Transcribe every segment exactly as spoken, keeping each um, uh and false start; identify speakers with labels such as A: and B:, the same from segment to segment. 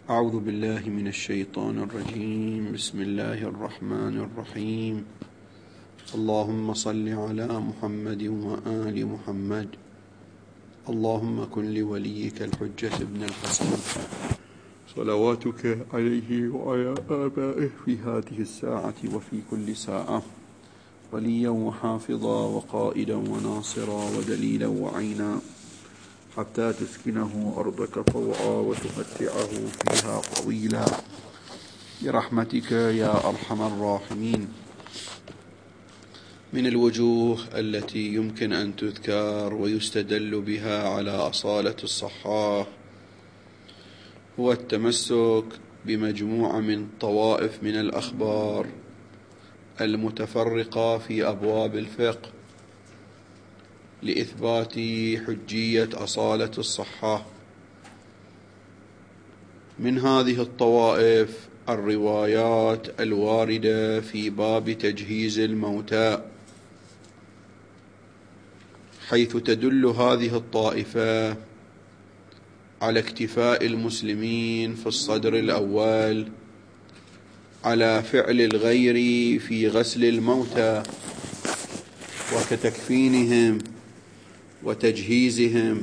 A: أعوذ بالله من الشيطان الرجيم. بسم الله الرحمن الرحيم. اللهم صل على محمد وآل محمد. اللهم كن لوليك الحجة ابن الحسن صلواتك عليه وعلى آبائه في هذه الساعة وفي كل ساعة وليا وحافظا وقائدا وناصرا ودليلا وعينا، حتى تسكنه أرضك طوعا وتمتعه فيها طويلا برحمتك يا أرحم الراحمين. من الوجوه التي يمكن أن تذكر ويستدل بها على أصالة الصحاح هو التمسك بمجموعة من طوائف من الأخبار المتفرقة في أبواب الفقه لإثبات حجية أصالة الصحة. من هذه الطوائف الروايات الواردة في باب تجهيز الموتى، حيث تدل هذه الطائفة على اكتفاء المسلمين في الصدر الأول على فعل الغير في غسل الموتى وكتكفينهم وتجهيزهم،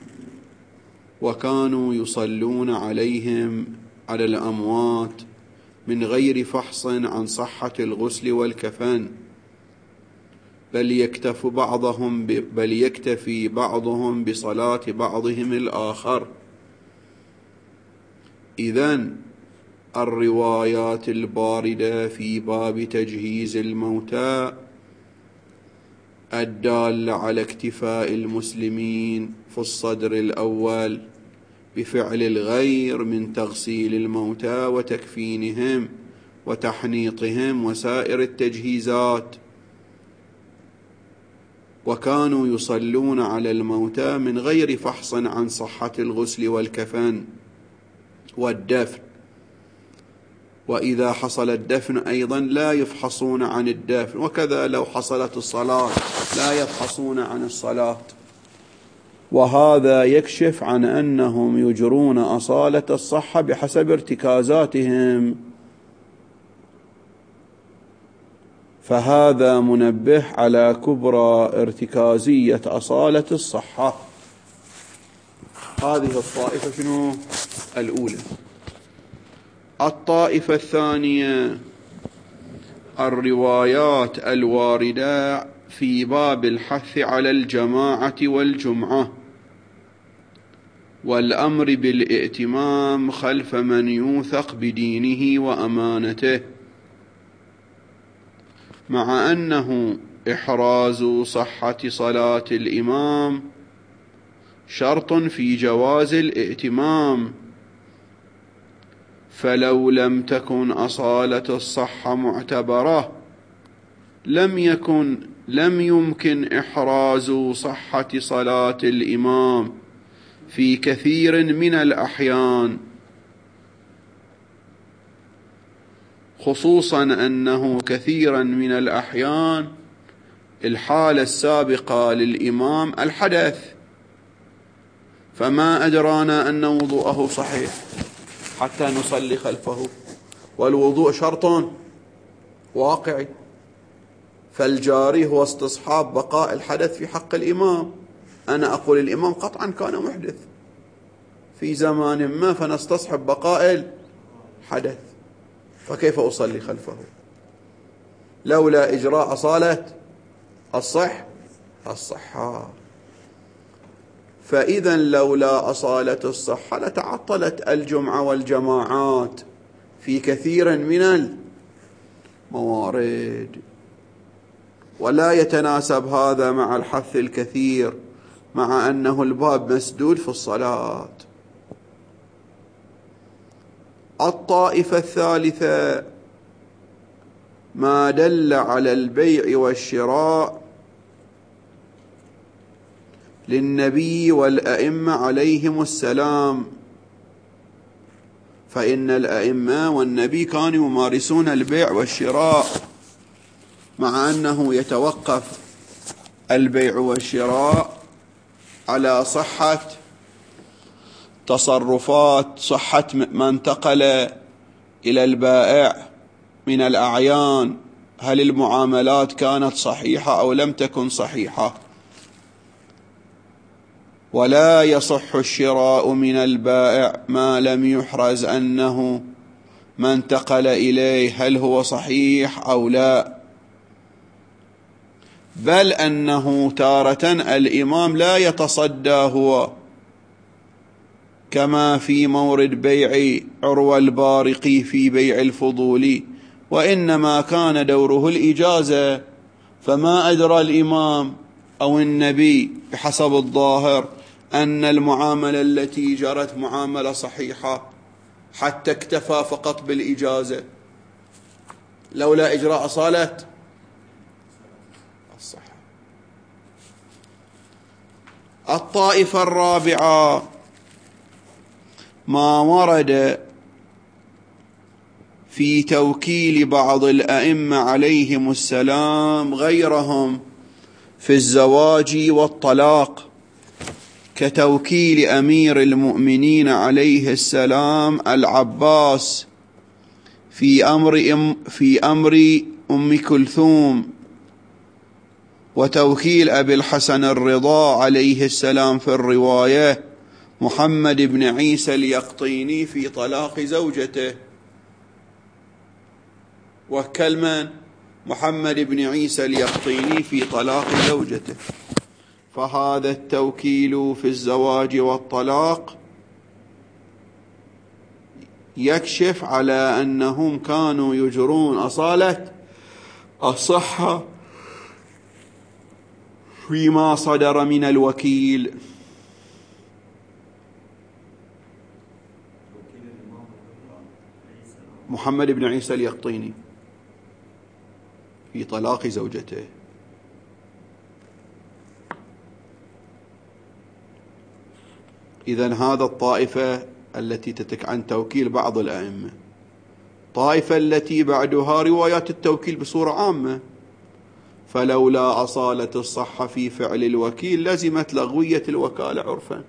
A: وكانوا يصلون عليهم على الأموات من غير فحص عن صحة الغسل والكفن، بل يكتف بعضهم بل يكتفي بعضهم بصلاة بعضهم الآخر. إذن الروايات الباردة في باب تجهيز الموتى الدالة على اكتفاء المسلمين في الصدر الأول بفعل الغير من تغسيل الموتى وتكفينهم وتحنيطهم وسائر التجهيزات، وكانوا يصلون على الموتى من غير فحص عن صحة الغسل والكفن والدفن، وإذا حصل الدفن أيضا لا يفحصون عن الدفن، وكذا لو حصلت الصلاة لا يفحصون عن الصلاة. وهذا يكشف عن أنهم يجرون أصالة الصحة بحسب ارتكازاتهم، فهذا منبه على كبرى ارتكازية أصالة الصحة. هذه الطائفة شنو؟ الأولى. الطائفة الثانية الروايات الواردة في باب الحث على الجماعة والجمعة والأمر بالائتمام خلف من يوثق بدينه وأمانته، مع أنه إحراز صحة صلاة الإمام شرط في جواز الائتمام، فلو لم تكن أصالة الصحة معتبرة لم يكن لم يمكن إحراز صحة صلاة الإمام في كثير من الأحيان، خصوصا أنه كثيرا من الأحيان الحالة السابقة للإمام الحدث، فما أدرانا أن وضوءه صحيح حتى نصلي خلفه، والوضوء شرط واقعي، فالجاري هو استصحاب بقاء الحدث في حق الإمام. أنا أقول الإمام قطعا كان محدث في زمان ما، فنستصحب بقاء الحدث، فكيف أصلي خلفه لولا إجراء أصالة الصح الصحة؟ فإذا لولا أصالة الصحة لتعطلت الجمعة والجماعات في كثير من الموارد، ولا يتناسب هذا مع الحث الكثير مع أنه الباب مسدود في الصلاة. الطائفة الثالثة ما دل على البيع والشراء للنبي والأئمة عليهم السلام، فإن الأئمة والنبي كانوا يمارسون البيع والشراء، مع أنه يتوقف البيع والشراء على صحة تصرفات صحة ما انتقل إلى البائع من الأعيان، هل المعاملات كانت صحيحة أو لم تكن صحيحة. ولا يصح الشراء من البائع ما لم يحرز أنه ما انتقل إليه هل هو صحيح أو لا، بل أنه تارة الإمام لا يتصدى هو، كما في مورد بيع عروة البارقي في بيع الفضولي، وإنما كان دوره الإجازة، فما أدرى الإمام أو النبي بحسب الظاهر أن المعاملة التي جرت معاملة صحيحة حتى اكتفى فقط بالإجازة لولا إجراء صالة الصحة. الطائفة الرابعة ما ورد في توكيل بعض الأئمة عليهم السلام غيرهم في الزواج والطلاق، كتوكيل أمير المؤمنين عليه السلام العباس في أمر أم في أمر أم كلثوم، وتوكيل أبي الحسن الرضا عليه السلام في الرواية محمد بن عيسى اليقطيني في طلاق زوجته. وكلمن محمد بن عيسى اليقطيني في طلاق زوجته. فهذا التوكيل في الزواج والطلاق يكشف على أنهم كانوا يجرون أصالة الصحة فيما صدر من الوكيل. محمد بن عيسى اليقطيني في طلاق زوجته. إذن هذا الطائفة التي تتك عن توكيل بعض الأئمة. طائفة التي بعدها روايات التوكيل بصورة عامة، فلولا أصالة الصحة في فعل الوكيل لزمت لغوية الوكالة عرفا.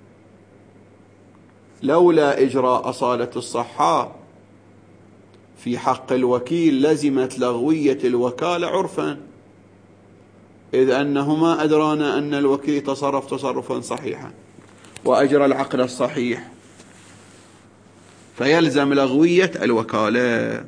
A: لولا إجراء أصالة الصحة في حق الوكيل لزمت لغوية الوكالة عرفا، إذ أنه ما أدرانا أن الوكيل تصرف تصرفا صحيحا وأجرى العقد الصحيح، فيلزم لغوية الوكالة.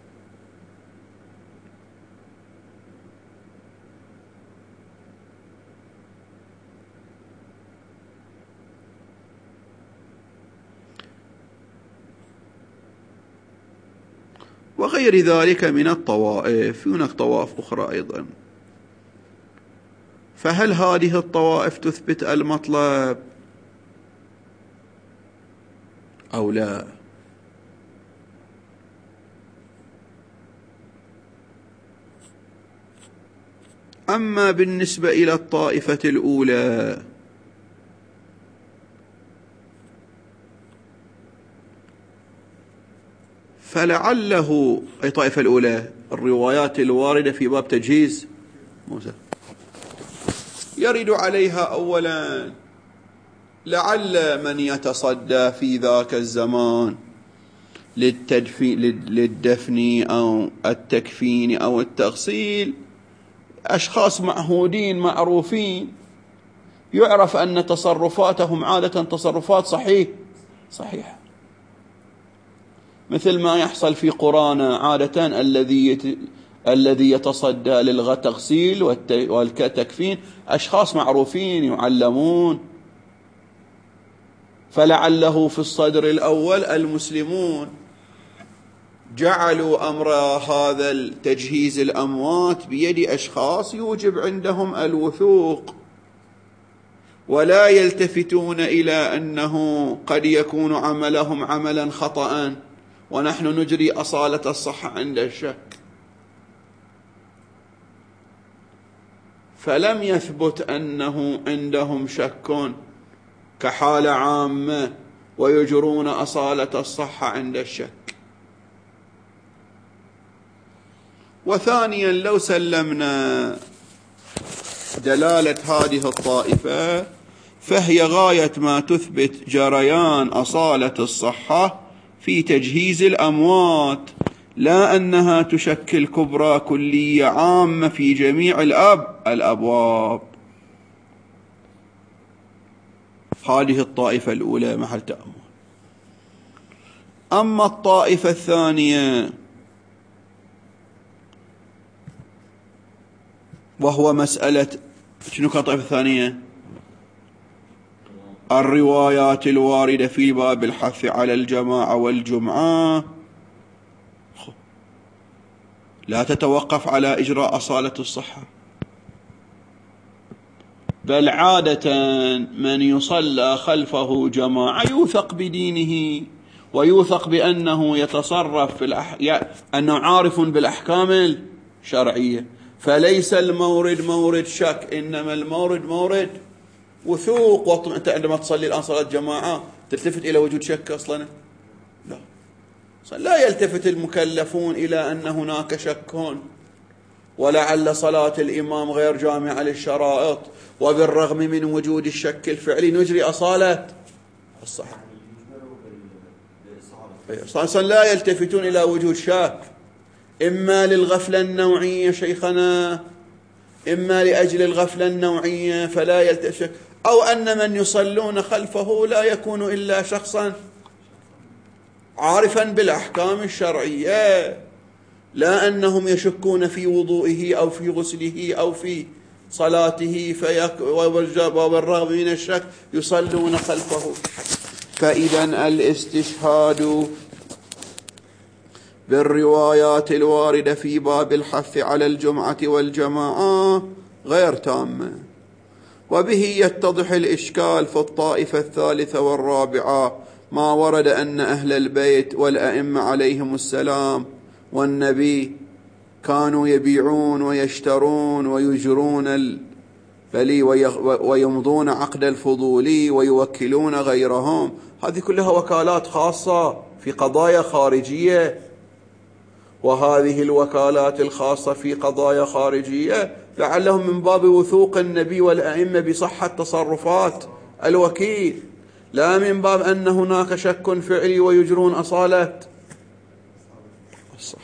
A: وغير ذلك من الطوائف. هناك طوائف أخرى أيضا، فهل هذه الطوائف تثبت المطلب أو لا؟ أما بالنسبة إلى الطائفة الأولى فلعله أي الطائفة الأولى الروايات الواردة في باب تجهيز موسى يرد عليها أولا لعل من يتصدى في ذاك الزمان للدفن أو التكفين أو التغسيل أشخاص معهودين معروفين، يعرف أن تصرفاتهم عادة تصرفات صحيح صحيحة، مثل ما يحصل في قرانا عادة الذي الذي يتصدى للتغسيل والتكفين أشخاص معروفين يعلمون. فلعله في الصدر الأول المسلمون جعلوا أمر هذا التجهيز الأموات بيد أشخاص يوجب عندهم الوثوق، ولا يلتفتون إلى أنه قد يكون عملهم عملا خطأ ونحن نجري أصالة الصحة عند الشك. فلم يثبت أنه عندهم شك كحالة عامة ويجرون أصالة الصحة عند الشك. وثانيا لو سلمنا دلالة هذه الطائفة فهي غاية ما تثبت جريان أصالة الصحة في تجهيز الأموات، لا أنها تشكل كبرى كلية عامة في جميع الأب الأبواب. هذه الطائفة الأولى محل تأمل. أما الطائفة الثانية وهو مسألة شنو كانت الطائفة الثانية؟ الروايات الواردة في باب الحث على الجماعة والجمعة لا تتوقف على إجراء أصالة الصحة، بل عادة من يصلى خلفه جماعة يوثق بدينه ويوثق بأنه يتصرف في الأح... أنه عارف بالأحكام الشرعية، فليس المورد مورد شك، إنما المورد مورد وثوق. وطم... أنت عندما تصلي الآن صلاة جماعة تلتفت إلى وجود شك أصلا؟ لا، لا يلتفت المكلفون إلى أن هناك شك ولعل صلاة الإمام غير جامعة للشرائط، وبالرغم من وجود الشك الفعلي نجري أصالة الصحة. صار لا يلتفتون إلى وجود شك، إما للغفلة النوعية شيخنا، إما لأجل الغفلة النوعية فلا يلتفت، أو أن من يصلون خلفه لا يكون إلا شخصا عارفا بالأحكام الشرعية، لا أنهم يشكون في وضوئه أو في غسله أو في صلاته فيك وبالرغم من الشك يصلون خلفه. فإذا الاستشهاد بالروايات الواردة في باب الحث على الجمعة والجماعة غير تامة، وبه يتضح الإشكال في الطائفة الثالثة والرابعة، ما ورد أن أهل البيت والأئمة عليهم السلام والنبي كانوا يبيعون ويشترون ويجرون البلي ويمضون عقد الفضولي ويوكلون غيرهم. هذه كلها وكالات خاصة في قضايا خارجية، وهذه الوكالات الخاصة في قضايا خارجية لعلهم من باب وثوق النبي والأئمة بصحة تصرفات الوكيل، لا من باب أن هناك شك فعلي ويجرون أصالة الصحة.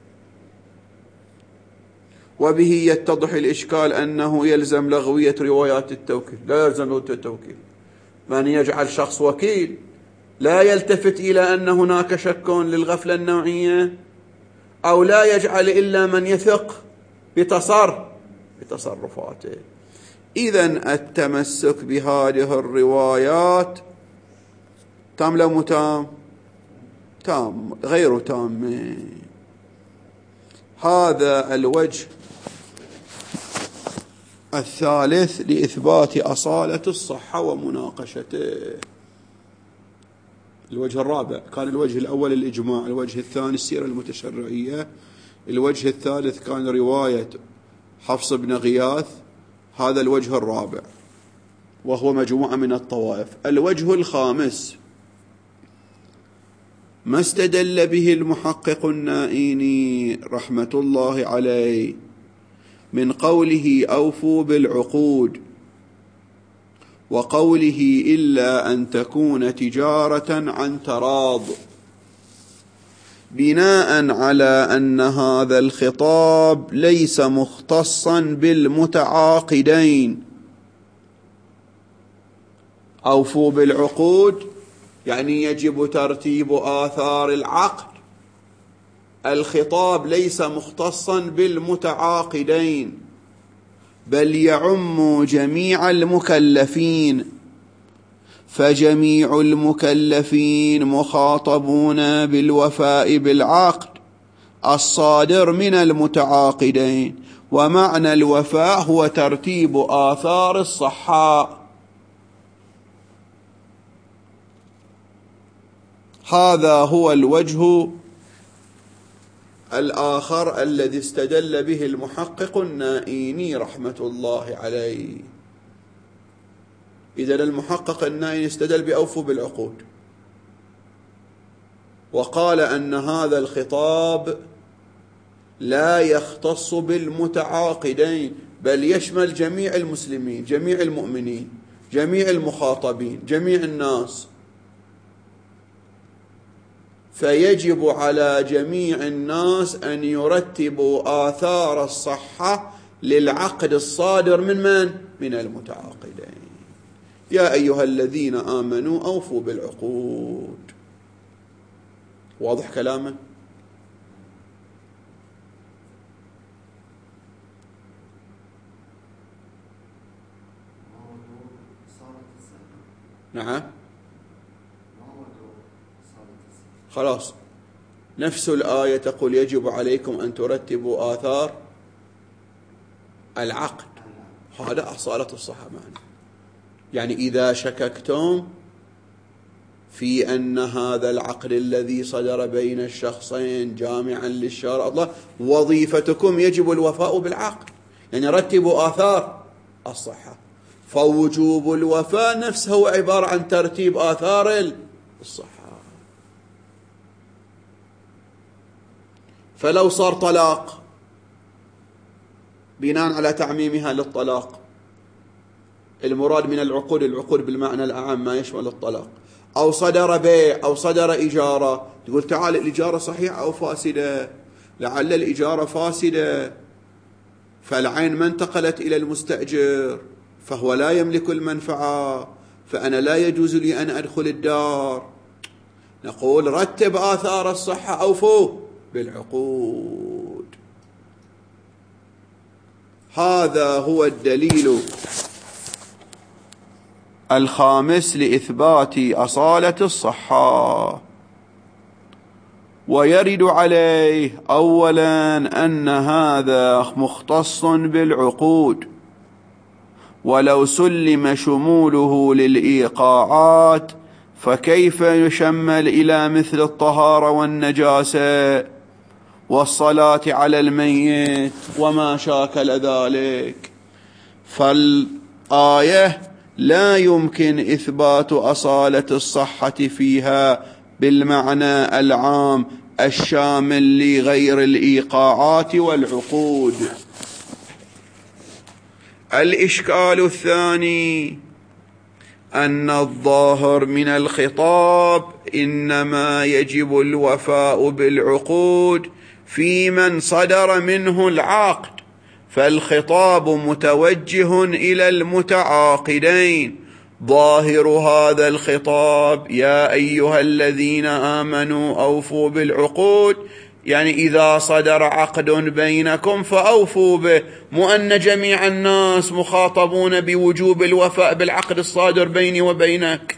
A: وبه يتضح الإشكال أنه يلزم لغوية روايات التوكيل. لا يلزم لغوية التوكيل. من يجعل شخص وكيل لا يلتفت إلى أن هناك شك للغفلة النوعية، أو لا يجعل إلا من يثق بتصر بتصرفاته. إذن التمسك بهذه الروايات تام لا متام؟ تام غير تام. هذا الوجه الثالث لإثبات أصالة الصحة ومناقشته. الوجه الرابع كان الوجه الأول الإجماع، الوجه الثاني السيرة المتشرعية، الوجه الثالث كان رواية حفص بن غياث، هذا الوجه الرابع وهو مجموعة من الطوائف. الوجه الخامس ما استدل به المحقق النائيني رحمة الله عليه من قوله أوفوا بالعقود، وقوله إلا أن تكون تجارة عن تراض، بناء على أن هذا الخطاب ليس مختصا بالمتعاقدين. أوفوا بالعقود يعني يجب ترتيب آثار العقد، الخطاب ليس مختصا بالمتعاقدين بل يعم جميع المكلفين، فجميع المكلفين مخاطبون بالوفاء بالعقد الصادر من المتعاقدين، ومعنى الوفاء هو ترتيب آثار الصحة. هذا هو الوجه الآخر الذي استدل به المحقق النائيني رحمة الله عليه. إذا المحقق النائيني استدل بأوفوا بالعقود، وقال أن هذا الخطاب لا يختص بالمتعاقدين بل يشمل جميع المسلمين جميع المؤمنين، جميع المخاطبين، جميع الناس، فيجب على جميع الناس أن يرتبوا آثار الصحة للعقد الصادر من من؟ من المتعاقدين. يا أيها الذين آمنوا أوفوا بالعقود. واضح كلامه؟ نعم خلاص، نفس الآية تقول يجب عليكم أن ترتبوا آثار العقد، هذا أصالة الصحة معنا. يعني إذا شككتم في أن هذا العقد الذي صدر بين الشخصين جامعا للشرع الله، وظيفتكم يجب الوفاء بالعقد، يعني رتبوا آثار الصحة. فوجوب الوفاء نفسه هو عبارة عن ترتيب آثار الصحة. فلو صار طلاق بناء على تعميمها للطلاق، المراد من العقود العقود بالمعنى الأعم ما يشمل الطلاق، أو صدر بيع أو صدر إجارة، تقول تعال الإجارة صحيحة أو فاسدة، لعل الإجارة فاسدة فالعين ما انتقلت إلى المستأجر فهو لا يملك المنفعة، فأنا لا يجوز لي أن أدخل الدار. نقول رتب آثار الصحة، أوفوا بالعقود. هذا هو الدليل الخامس لإثبات أصالة الصحة. ويرد عليه أولا أن هذا مختص بالعقود، ولو سلم شموله للإيقاعات فكيف يشمل إلى مثل الطهارة والنجاسة والصلاة على الميت وما شاكل ذلك؟ فالآية لا يمكن إثبات أصالة الصحة فيها بالمعنى العام الشامل لغير الإيقاعات والعقود. الإشكال الثاني أن الظاهر من الخطاب إنما يجب الوفاء بالعقود في من صدر منه العقد، فالخطاب متوجه إلى المتعاقدين. ظاهر هذا الخطاب يا أيها الذين آمنوا أوفوا بالعقود، يعني إذا صدر عقد بينكم فأوفوا به، مو أن جميع الناس مخاطبون بوجوب الوفاء بالعقد الصادر بيني وبينك.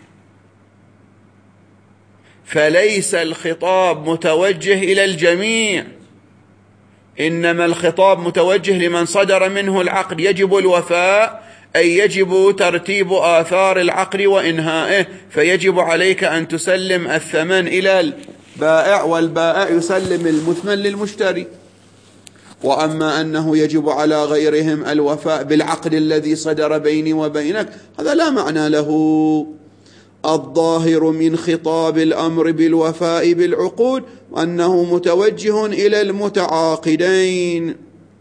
A: فليس الخطاب متوجه إلى الجميع، إنما الخطاب متوجه لمن صدر منه العقد يجب الوفاء، أي يجب ترتيب آثار العقد وإنهائه، فيجب عليك أن تسلم الثمن إلى البائع والبائع يسلم المثمن للمشتري. وأما أنه يجب على غيرهم الوفاء بالعقد الذي صدر بيني وبينك، هذا لا معنى له. الظاهر من خطاب الأمر بالوفاء بالعقود أنه متوجه إلى المتعاقدين،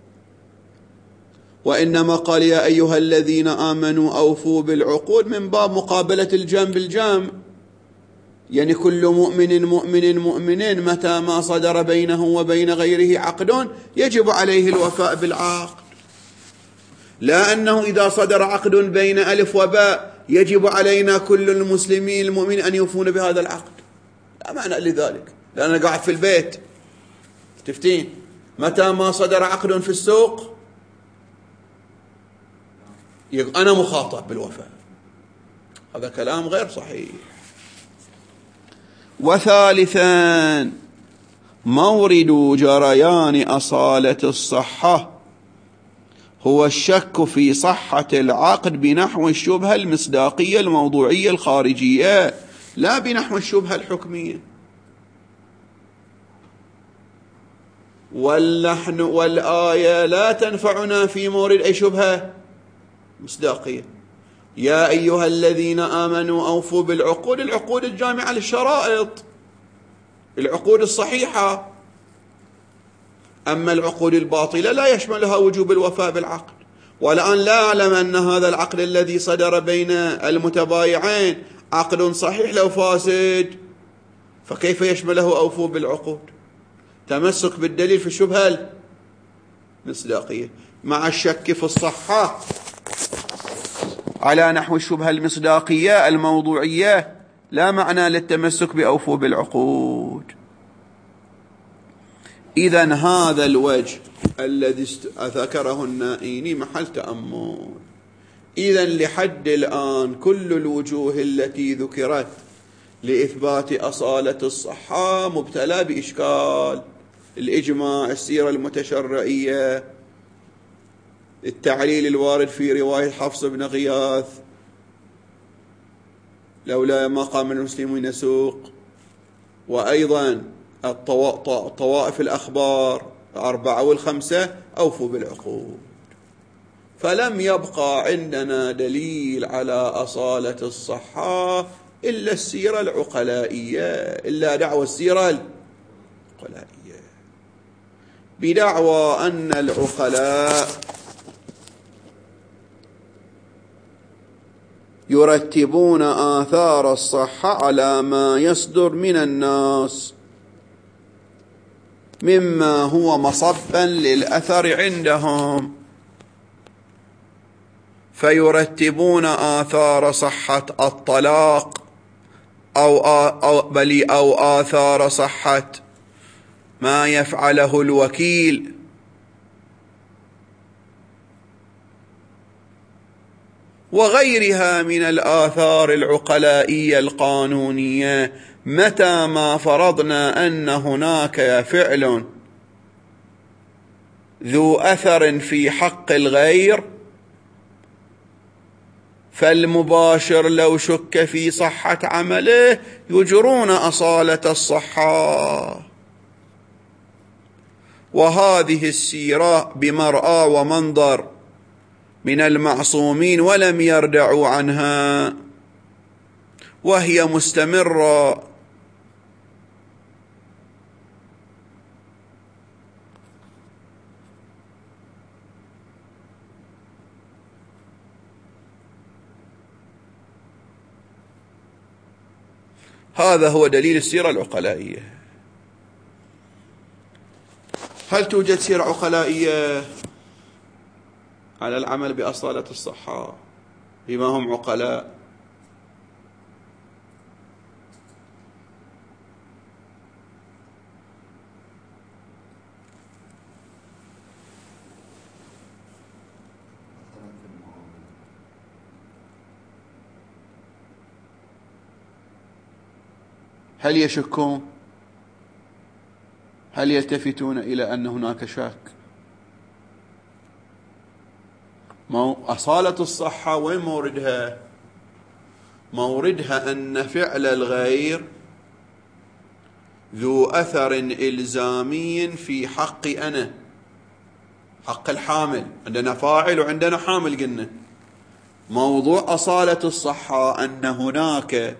A: وإنما قال يا أيها الذين آمنوا أوفوا بالعقود من باب مقابلة الجام بالجام، يعني كل مؤمن مؤمن مؤمنين متى ما صدر بينه وبين غيره عقد يجب عليه الوفاء بالعقد، لا أنه إذا صدر عقد بين ألف وباء يجب علينا كل المسلمين المؤمنين أن يوفون بهذا العقد، لا معنى لذلك. لأننا قاعد في البيت تفتين متى ما صدر عقد في السوق أنا مخاطب بالوفاء، هذا كلام غير صحيح. وثالثا مورد جريان أصالة الصحة هو الشك في صحة العقد بنحو الشبهة المصداقية الموضوعية الخارجية، لا بنحو الشبهة الحكمية. واللحن والآية لا تنفعنا في مورد أي شبهة مصداقية. يا أيها الذين آمنوا أوفوا بالعقود، العقود الجامعة للشرائط، العقود الصحيحة. أما العقود الباطلة لا يشملها وجوب الوفاء بالعقد، والآن لا أعلم أن هذا العقد الذي صدر بين المتبايعين عقد صحيح لو فاسد، فكيف يشمله أوفوا بالعقود؟ تمسك بالدليل في الشبهة المصداقية مع الشك في الصحة على نحو الشبهة المصداقية الموضوعية لا معنى للتمسك بأوفوا بالعقود. إذن هذا الوجه الذي ذكره النائيني محل تأمل. إذن لحد الآن كل الوجوه التي ذكرت لإثبات أصالة الصحة مبتلى بإشكال: الإجماع، السيرة المتشرعية، التعليل الوارد في رواية حفص بن غياث لولا ما قام المسلمون يسوق، وأيضا طوائف الأخبار الأربعة والخمسة أوفوا بالعقود. فلم يبقى عندنا دليل على أصالة الصحة إلا السيرة العقلائية، إلا دعوى السيرة العقلائية بدعوى أن العقلاء يرتبون آثار الصحة على ما يصدر من الناس مما هو مصبا للأثر عندهم، فيرتبون آثار صحة الطلاق أو, أو, بل أو آثار صحة ما يفعله الوكيل وغيرها من الآثار العقلائية القانونية، متى ما فرضنا أن هناك فعل ذو أثر في حق الغير، فالمباشر لو شك في صحة عمله يجرون أصالة الصحة. وهذه السيرة بمرأى ومنظر من المعصومين ولم يردعوا عنها، وهي مستمرة. هذا هو دليل السيرة العقلائية. هل توجد سيرة عقلائية على العمل بأصالة الصحة بما هم عقلاء؟ هل يشكون؟ هل يلتفتون إلى أن هناك شك؟ أصالة الصحة وين موردها؟ موردها أن فعل الغير ذو أثر إلزامي في حقي أنا، حق الحامل. عندنا فاعل وعندنا حامل. قلنا موضوع أصالة الصحة أن هناك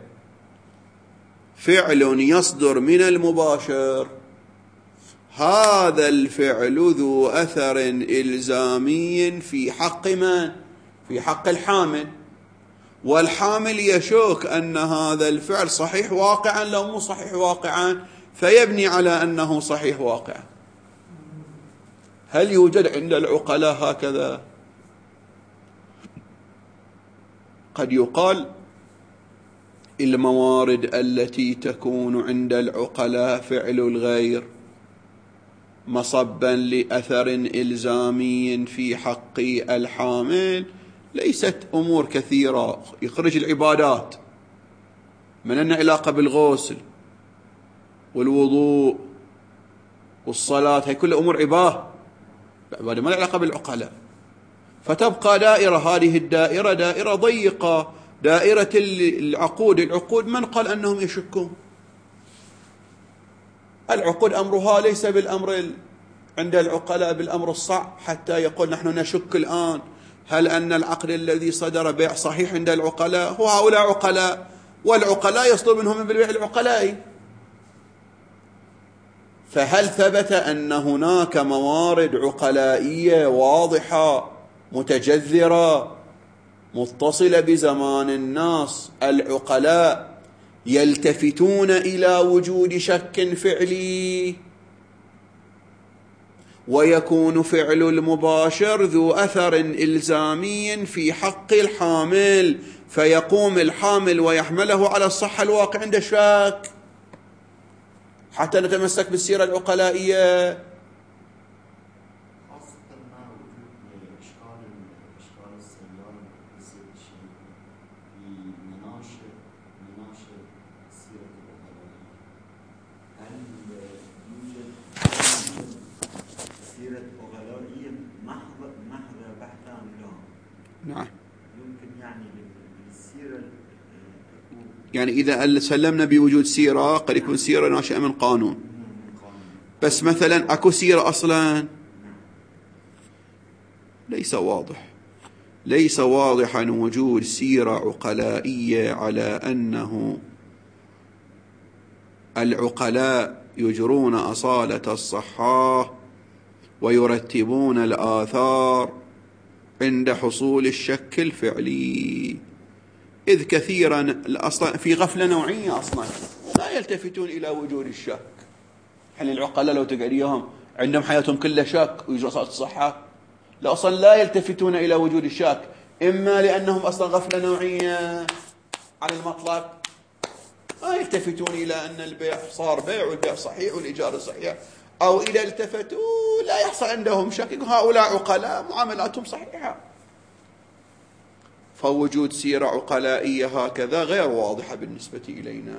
A: فعل يصدر من المباشر، هذا الفعل ذو أثر إلزامي في حق من؟ في حق الحامل، والحامل يشك أن هذا الفعل صحيح واقعا لو مو صحيح واقعا، فيبني على أنه صحيح واقعا. هل يوجد عند العقلاء هكذا؟ قد يقال الموارد التي تكون عند العقلاء فعل الغير مصبا لأثر إلزامي في حق الحامل ليست أمور كثيرة. يخرج العبادات من أن علاقة بالغسل والوضوء والصلاة، هي كل أمور عبادة عبادة ما علاقة بالعقلاء. فتبقى دائرة، هذه الدائرة دائرة ضيقة، دائرة العقود. العقود من قال أنهم يشكون؟ العقود أمرها ليس بالأمر عند العقلاء بالأمر الصعب حتى يقول نحن نشك الآن هل أن العقد الذي صدر بيع صحيح عند العقلاء. هو هؤلاء عقلاء، والعقلاء يصدر منهم بالبيع العقلائي. فهل ثبت أن هناك موارد عقلائية واضحة متجذرة متصلة بزمان الناس، العقلاء يلتفتون إلى وجود شك فعلي، ويكون فعل المباشر ذو أثر إلزامي في حق الحامل، فيقوم الحامل ويحمله على الصحة الواقع عند الشك. حتى نتمسك بالسيرة العقلائية. نعم.
B: يمكن يعني بالسيرة
A: يعني إذا سلمنا بوجود سيرة قد يكون سيرة ناشئة من قانون، بس مثلا أكو سيرة أصلا ليس واضح، ليس واضحا وجود سيرة عقلائية على أنه العقلاء يجرون أصالة الصحة ويرتبون الآثار عند حصول الشك الفعلي، إذ كثيرا في غفلة نوعية أصلا لا يلتفتون إلى وجود الشك. حين العقلاء لو تقعديهم عندهم حياتهم كلها شك ويجرون أصالة الصحة، لا أصلا لا يلتفتون إلى وجود الشك، إما لأنهم أصلا غفلة نوعية عن المطلب، ما يلتفتون إلى أن البيع صار بيع والبيع صحيح والإيجار صحيح، أو إذا التفتوا لا يحصل عندهم شك، هؤلاء عقلاء معاملاتهم صحيحة. فوجود سيرة عقلائية هكذا غير واضحة بالنسبة إلينا.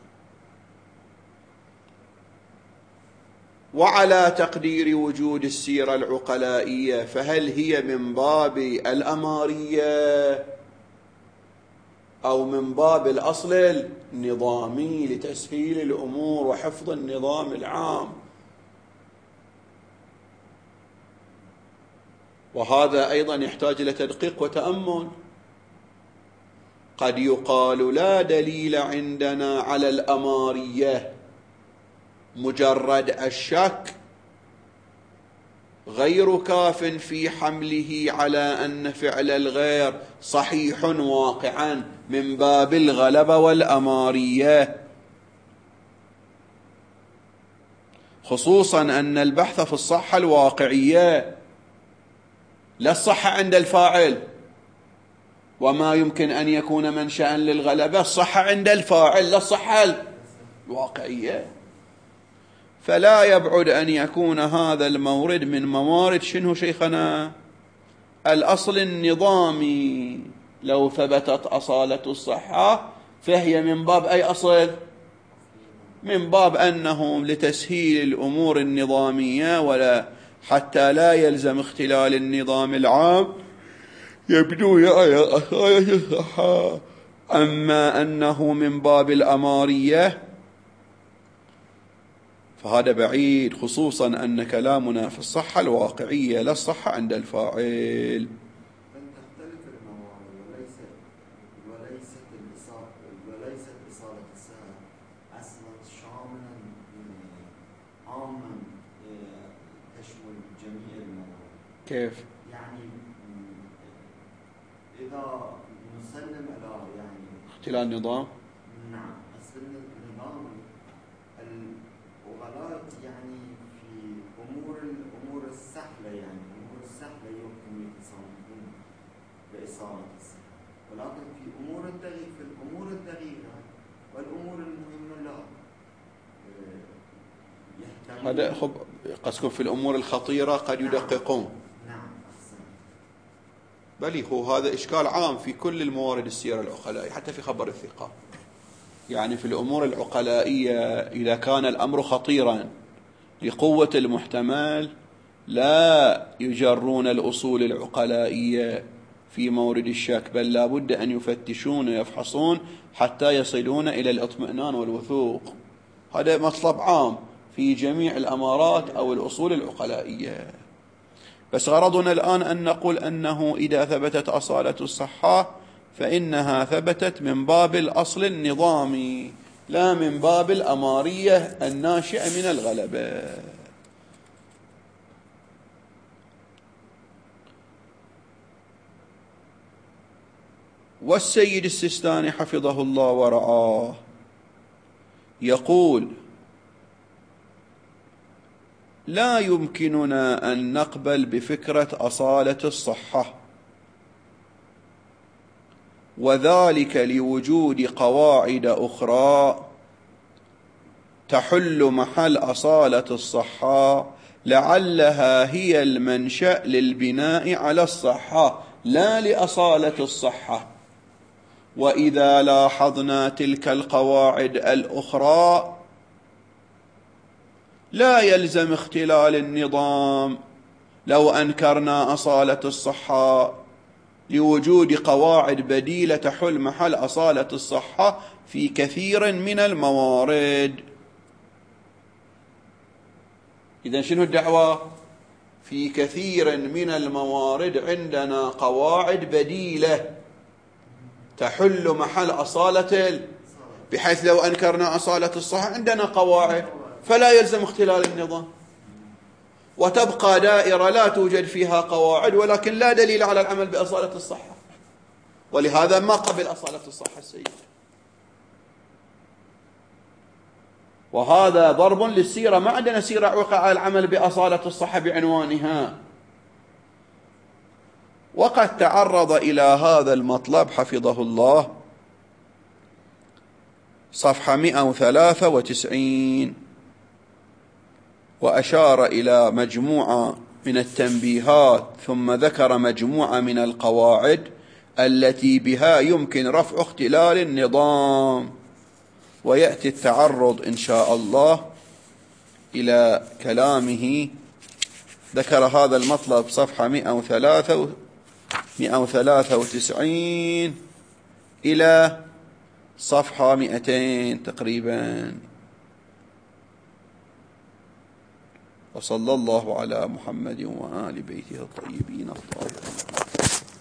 A: وعلى تقدير وجود السيرة العقلائية، فهل هي من باب الأمارية أو من باب الأصل النظامي لتسهيل الأمور وحفظ النظام العام؟ وهذا أيضا يحتاج إلى تدقيق وتأمل. قد يقال لا دليل عندنا على الأمارية، مجرد الشك غير كاف في حمله على أن فعل الغير صحيح واقعا من باب الغلبة والأمارية، خصوصا أن البحث في الصحة الواقعية لا الصحة عند الفاعل، وما يمكن أن يكون منشأ للغلبة الصحة عند الفاعل لا الصحة الواقعية. فلا يبعد أن يكون هذا المورد من موارد شنو شيخنا؟ الأصل النظامي. لو ثبتت أصالة الصحة فهي من باب أي أصل؟ من باب أنه لتسهيل الأمور النظامية ولا حتى لا يلزم اختلال النظام العام يبدو يا أصالة الصحة. أما أنه من باب الأمارية فهذا بعيد، خصوصا أن كلامنا في الصحة الواقعية لا الصحة عند الفاعل.
B: تختلف الموارد وليست وليست وليست إصالة الصحة أصلا شاملا عاما تشمل جميع الموارد.
A: كيف؟
B: يعني إذا نسلم على يعني
A: اختلال النظام.
B: نعم، أصل النظام الغلط يعني في أمور الأمور السهلة، يعني أمور السهلة يمكن يتصرفون بإصالة الصحة، ولكن في أمور الدقيقة في الأمور الدقيقة والأمور المهمة لا يحتمل.
A: هذا خب قصدكم في الأمور الخطيرة قد يدققون.
B: نعم أحسن.
A: بل هو هذا إشكال عام في كل الموارد السيرة العقلائية حتى في خبر الثقة. يعني في الأمور العقلائية إذا كان الأمر خطيرا لقوة المحتمل لا يجرون الأصول العقلائية في مورد الشك، بل لا بد أن يفتشون ويفحصون حتى يصلون إلى الاطمئنان والوثوق. هذا مطلب عام في جميع الأمارات أو الأصول العقلائية. بس غرضنا الآن أن نقول أنه إذا ثبتت أصالة الصحة فإنها ثبتت من باب الأصل النظامي لا من باب الأمارية الناشئة من الغلبة. والسيد السيستاني حفظه الله ورعاه يقول: لا يمكننا أن نقبل بفكرة أصالة الصحة، وذلك لوجود قواعد أخرى تحل محل أصالة الصحة، لعلها هي المنشأ للبناء على الصحة لا لأصالة الصحة. وإذا لاحظنا تلك القواعد الأخرى لا يلزم اختلال النظام لو أنكرنا أصالة الصحة، لوجود قواعد بديلة تحل محل أصالة الصحة في كثير من الموارد. إذن شنو الدعوة؟ في كثير من الموارد عندنا قواعد بديلة تحل محل أصالة، بحيث لو أنكرنا أصالة الصحة عندنا قواعد فلا يلزم اختلال النظام، وتبقى دائرة لا توجد فيها قواعد ولكن لا دليل على العمل بأصالة الصحة، ولهذا ما قبل أصالة الصحة السيد. وهذا ضرب للسيرة، ما عندنا سيرة وقع العمل بأصالة الصحة بعنوانها. وقد تعرض إلى هذا المطلب حفظه الله صفحة مئة وثلاثة وتسعين، وأشار إلى مجموعة من التنبيهات، ثم ذكر مجموعة من القواعد التي بها يمكن رفع اختلال النظام. ويأتي التعرض إن شاء الله إلى كلامه. ذكر هذا المطلب صفحة مئة وثلاثة وتسعين إلى صفحة مئتين تقريبا. وصلى الله على محمد وآل بيته الطيبين الطاهرين.